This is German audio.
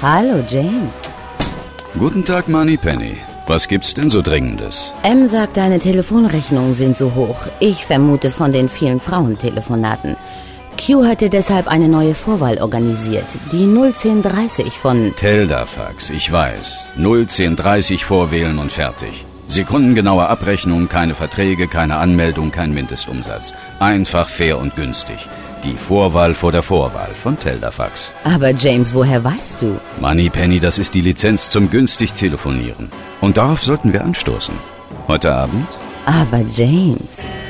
Hallo, James. Guten Tag, Moneypenny. Was gibt's denn so Dringendes? M sagt, deine Telefonrechnungen sind so hoch. Ich vermute von den vielen Frauentelefonaten. Q hatte deshalb eine neue Vorwahl organisiert. Die 01030 von... Teldafax, ich weiß. 01030 vorwählen und fertig. Sekundengenaue Abrechnung, keine Verträge, keine Anmeldung, kein Mindestumsatz. Einfach, fair und günstig. Die Vorwahl vor der Vorwahl von Teldafax. Aber James, woher weißt du? Moneypenny, das ist die Lizenz zum günstig telefonieren. Und darauf sollten wir anstoßen. Heute Abend? Aber James...